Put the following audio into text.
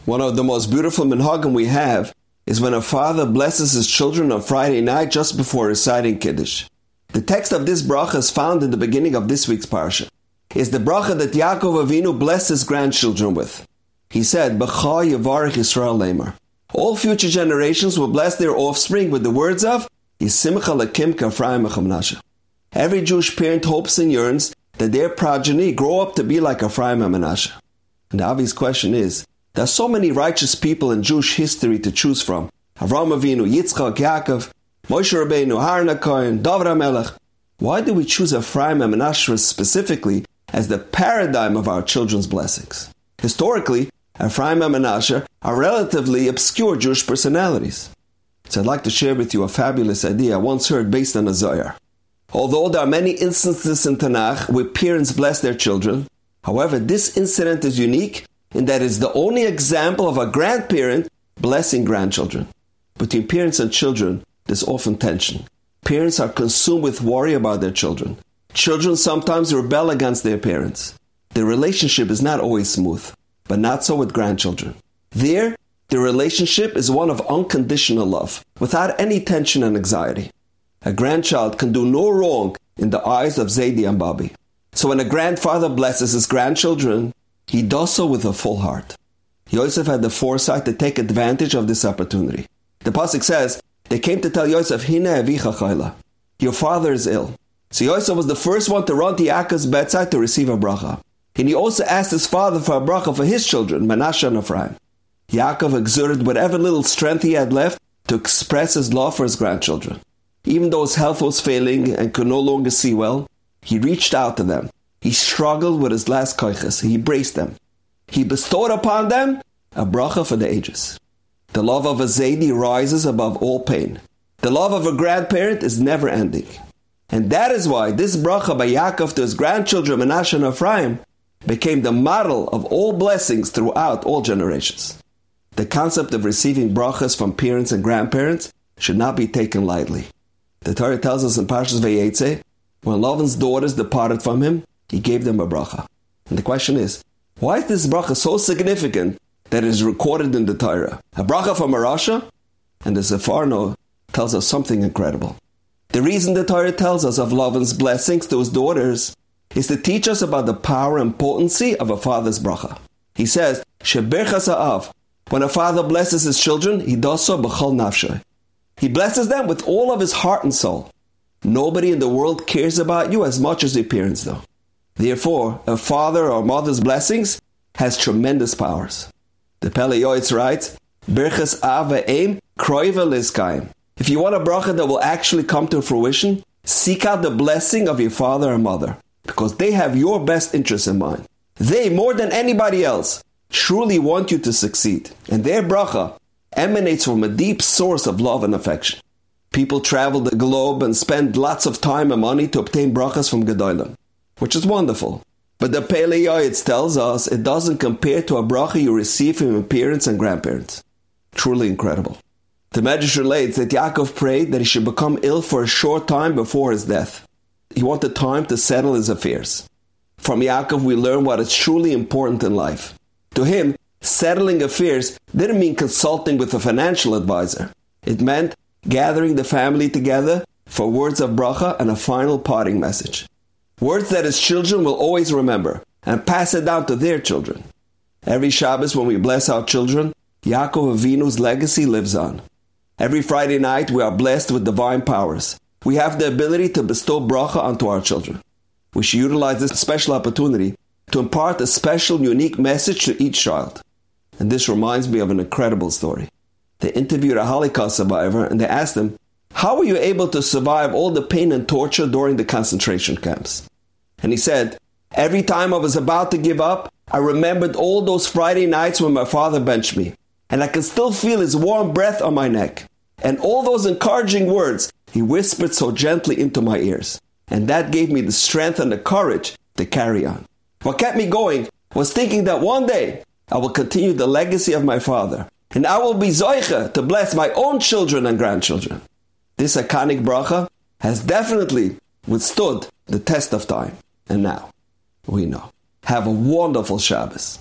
One of the most beautiful minhagim we have is when a father blesses his children on Friday night just before reciting Kiddush. The text of this bracha is found in the beginning of this week's parsha. It's the bracha that Yaakov Avinu blessed his grandchildren with. He said, B'cha Yevarech Yisrael Lemar. All future generations will bless their offspring with the words of Yisimcha Lakim K'Ephraim Menashe. Every Jewish parent hopes and yearns that their progeny grow up to be like Ephraim and Menashe. And the obvious question is, there are so many righteous people in Jewish history to choose from. Avraham Avinu, Yitzchak, Yaakov, Moshe Rabbeinu, Aaron HaKohen, David HaMelech. Why do we choose Ephraim and Menashe specifically as the paradigm of our children's blessings? Historically, Ephraim and Menashe are relatively obscure Jewish personalities. So I'd like to share with you a fabulous idea I once heard based on a Zohar. Although there are many instances in Tanakh where parents bless their children, however, this incident is unique in that it's the only example of a grandparent blessing grandchildren. Between parents and children, there's often tension. Parents are consumed with worry about their children. Children sometimes rebel against their parents. The relationship is not always smooth, but not so with grandchildren. There, the relationship is one of unconditional love, without any tension and anxiety. A grandchild can do no wrong in the eyes of Zaidi and Bobby. So when a grandfather blesses his grandchildren, he does so with a full heart. Yosef had the foresight to take advantage of this opportunity. The pasuk says, they came to tell Yosef, Hine avicha chayla. Your father is ill. So Yosef was the first one to run to Yaakov's bedside to receive a bracha. And he also asked his father for a bracha for his children, Menashe and Ephraim. Yaakov exerted whatever little strength he had left to express his love for his grandchildren. Even though his health was failing and could no longer see well, he reached out to them. He struggled with his last koiches. He braced them. He bestowed upon them a bracha for the ages. The love of a Zaidi rises above all pain. The love of a grandparent is never ending. And that is why this bracha by Yaakov to his grandchildren Menashe and Ephraim became the model of all blessings throughout all generations. The concept of receiving brachas from parents and grandparents should not be taken lightly. The Torah tells us in Parshas Vayetze, when Lavan's daughters departed from him, he gave them a bracha. And the question is, why is this bracha so significant that it is recorded in the Torah? A bracha from a Rasha? And the Sefarno tells us something incredible. The reason the Torah tells us of Lavan's blessings to his daughters is to teach us about the power and potency of a father's bracha. He says, Sheberchas ha'av. When a father blesses his children, he does so b'chol nafshay. He blesses them with all of his heart and soul. Nobody in the world cares about you as much as your parents do. Therefore, a father or mother's blessings has tremendous powers. The Pele Yoetz writes, Berchas av ve'em kroiva lizkayim. If you want a bracha that will actually come to fruition, seek out the blessing of your father and mother, because they have your best interests in mind. They, more than anybody else, truly want you to succeed, and their bracha emanates from a deep source of love and affection. People travel the globe and spend lots of time and money to obtain brachas from Gedolim, which is wonderful. But the Pele Yoetz tells us it doesn't compare to a bracha you receive from your parents and grandparents. Truly incredible. The Medrash relates that Yaakov prayed that he should become ill for a short time before his death. He wanted time to settle his affairs. From Yaakov we learn what is truly important in life. To him, settling affairs didn't mean consulting with a financial advisor. It meant gathering the family together for words of bracha and a final parting message. Words that his children will always remember and pass it down to their children. Every Shabbos when we bless our children, Yaakov Avinu's legacy lives on. Every Friday night we are blessed with divine powers. We have the ability to bestow bracha onto our children. We should utilize this special opportunity to impart a special, unique message to each child. And this reminds me of an incredible story. They interviewed a Holocaust survivor and they asked him, how were you able to survive all the pain and torture during the concentration camps? And he said, every time I was about to give up, I remembered all those Friday nights when my father benched me. And I can still feel his warm breath on my neck. And all those encouraging words he whispered so gently into my ears. And that gave me the strength and the courage to carry on. What kept me going was thinking that one day I will continue the legacy of my father. And I will be zoiche to bless my own children and grandchildren. This iconic bracha has definitely withstood the test of time. And now, we know. Have a wonderful Shabbos.